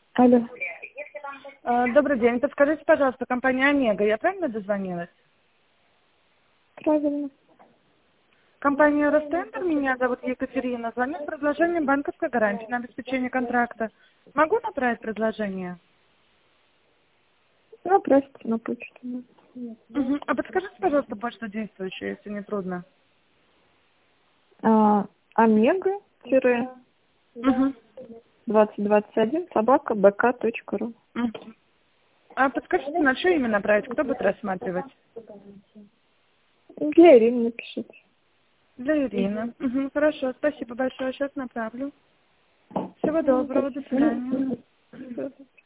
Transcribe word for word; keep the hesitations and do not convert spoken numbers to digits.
Алло. Э, Добрый день. Подскажите, пожалуйста, компания Омега. Я правильно дозвонилась? Правильно. Компания Ростендер. Меня зовут Екатерина. Звоню с предложением банковской гарантии на обеспечение контракта. Могу направить предложение? Ну, отправьте на почту. Угу. А подскажите, пожалуйста, почту действующую, если не трудно. А, Омега тире Угу. двадцать двадцать один собака бк точка ру. Угу. А подскажите, на что именно направить? Кто будет рассматривать? Для Ирины напишите. Для Ирины. Угу. Хорошо, спасибо большое. Сейчас направлю. Всего Ну, доброго. До спасибо. свидания. Всё.